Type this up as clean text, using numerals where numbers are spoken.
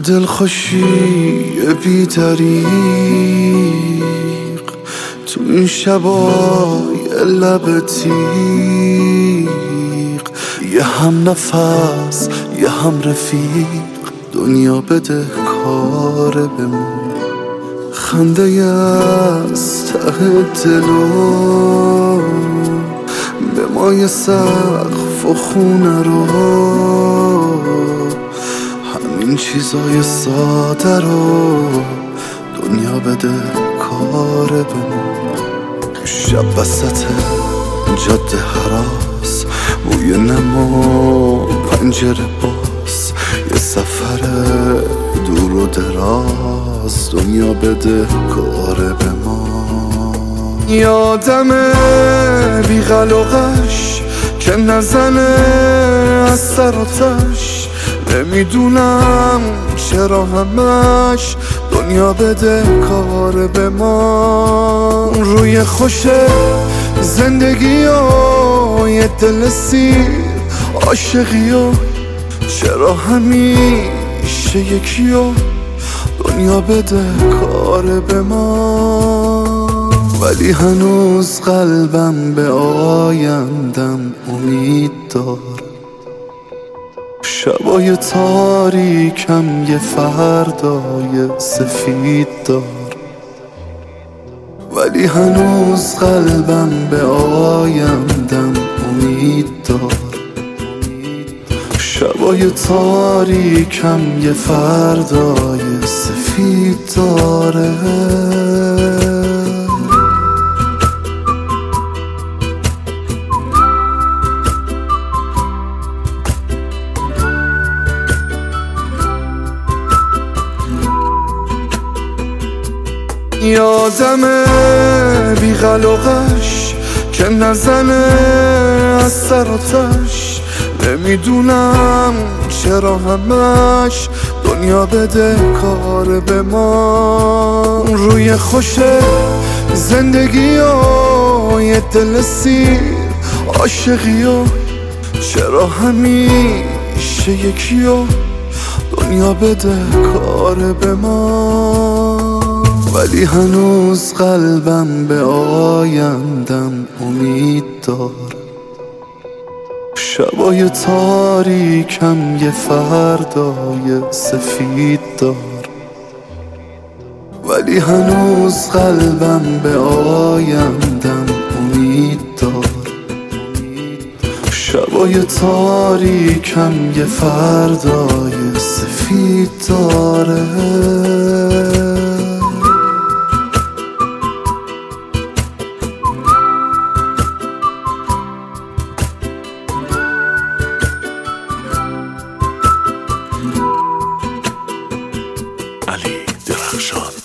دلخوشی بی‌دریغ تو این شبای لب تیغ، یه هم نفس یه هم رفیق، دنیا بده کار به ما. خنده از ته دلو به مای سقف و خونه رو، همین چیزای ساده رو دنیا بده کار به ما. شب وسط جاده هراس، بوی نما پنجره باز، یه سفر دور و دراز، دنیا بده کار به ما. یادمه بی‌قلقش که نزنه از سر آتش، نمیدونم چرا همش دنیا بده کار به ما. روی خوش زندگی و یه دل سیر عاشقی و چرا همیشه یکی و دنیا بده کار به ما. ولی هنوز قلبم به آیندم امید دار، شبای تاریکم یه فردای سفید دار. ولی هنوز قلبم به آیندم امید دار، شبای تاریکم یه فردای سفید داره. یادمه بی‌قلقش که نزنه از سر آتش، نمیدونم چرا همش دنیا بده کار به ما. روی خوش زندگی و یه دل سیر عاشقی و چرا همیشه یکی و دنیا بده کار به ما. ولی هنوز قلبم به آیندم امید دار، شبای تاریکم یه فردای سفید دار. ولی هنوز قلبم به آیندم امید دار، شبای تاریکم یه فردای سفید داره. علی درخشان.